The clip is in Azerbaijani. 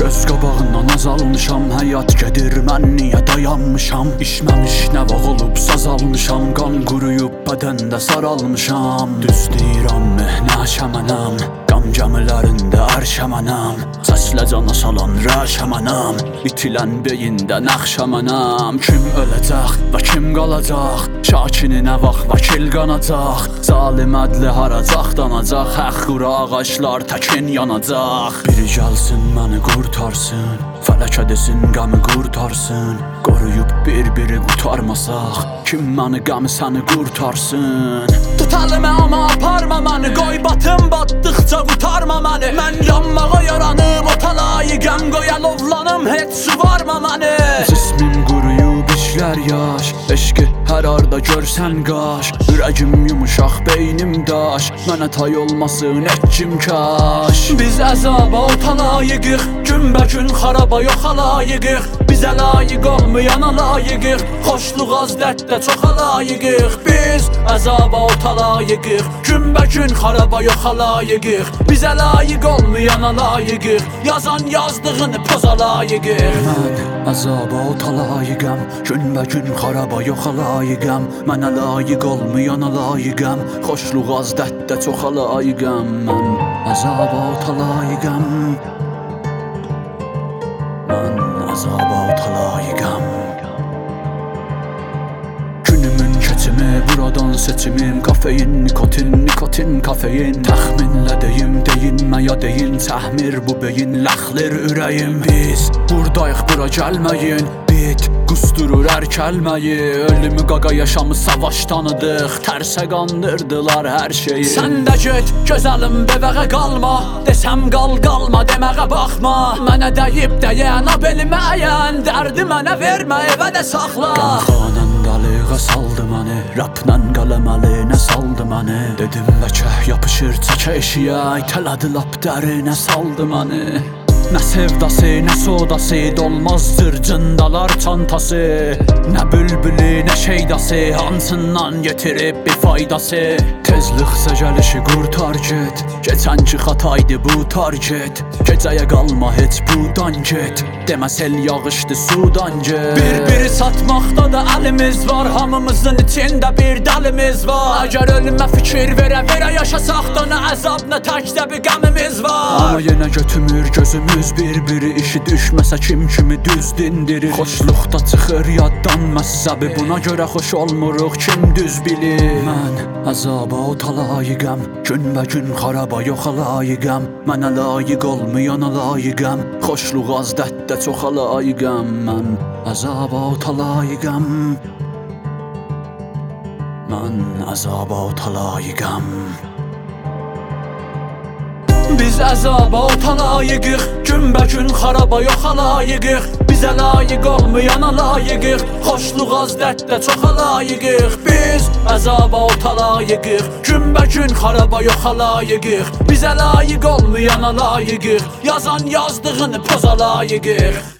Göz qabağından azalmışam, həyat gedir, mən niyə dayanmışam? İşməmiş nəvaq olub sazalmışam, qan quruyub bədəndə saralmışam. Düz deyirəm, nəşəmənəm, qam gəmilərində ərşəmənəm, səslə cana salan rəşəmənəm, itilən beyində nəxşəmənəm. Kim öləcək və kim qalacaq? Şakini nə vaxt vəkil qanacaq? Zalim ədli haracaq danacaq, həq qura ağaçlar təkin yanacaq. Biri gəlsin məni qurtarsın, fələkə desin qəmi qurtarsın. Qoruyub bir-biri qurtarmasaq, kim məni qəmi səni qurtarsın? Tut əlimə amma aparma məni, qoy batım batdıqca qurtarma məni. Mən yanmağa yaranıb o talayı qəm qoy alovlanım, heç su varma məni. Cismim quruyub işlər yaş, eşqi hər arda görsən qaş. Ürəgim yumuşaq, beynim daş, mənə tay olmasın etcim kaş. Biz əzaba o talayıqıq, günbə-gün xaraba yox alayiqıq. Bizə layiq olmayana layiqıq, xoşluq az dərdə çox alayiqıq. Biz əzaba o talayıqıq, günbə-gün xaraba yox alayiqıq. Bizə layiq olmayana layiqıq, yazan yazdığını poza layiqıq. Mən əzaba o talayıqəm, günbə-gün xaraba yox alayiqəm. Mənə layiq olmayana layiqəm, xoşluq az dərdə çox alayiqəm. Mən əzaba o talayıqəm, mən əzaba o talayıqəm. Günümün keçimi, buradan seçimim, kafein, nikotin, nikotin, kafein. Təxminlə deyim, deyinməyə deyin, təhmir bu beyin, ləxlir ürəyim. Biz buradayıq, bura gəlməyin, bit qusturur hər kəlməyi. Ölümü qaqa yaşamı savaş tanıdıq, tərsə qandırdılar hər şeyi. Sən də get, gözəlim bebəğə qalma, desəm qal qalma, deməğə baxma. Mənə deyib deyən, abelməyən, dərdi mənə vermə, evə də saxla. Qəmxanən dalığa saldı məni, rapla qələməli nə saldı məni. Dedim bəlkə yapışır çəkə eşiyə, itələdi lap dərinə saldı məni. Nə sevdası, nə sodası, dolmazdır cındalar çantası. Nə bülbülü, nə şeydası, hansından getirib bir faydası. Tezliksə gəlişi qurtar get, keçənki xataydı bu target. Gecəyə qalma heç budan get, demə sel yağışdı sudan get. Bir-biri satmaqda da əlimiz var, hamımızın içində bir dəlimiz var. Əgər ölümə fikir verə-verə yaşasaq da nə əzab, nə təkdə bir qəmimiz var. Amma yenə götümür gözümüz bir-biri, işi düşməsə kim kimi düz dindirir. Xoşluqda çıxır yaddan məssəbi, buna görə xoş olmuruq kim düz bilir. Mən əzaba o talayıqəm, günbə-gün xaraba yox alayiqəm. Mənə layiq olmayana layiqəm, xoşluq az dərdə çox alayiqəm. Mən əzaba o talayıqəm, mən əzaba o talayıqəm. Biz əzaba o talayıqıq, günbə-gün xaraba yox alayiqıq. Bizə layiq olmayana layiqıq, xoşluq az dərdə çox alayiqıq. Biz əzaba o talayıqıq, günbə-gün xaraba yox alayiqıq. Bizə layiq olmayana layiqıq, yazan yazdığını poza layiqıq.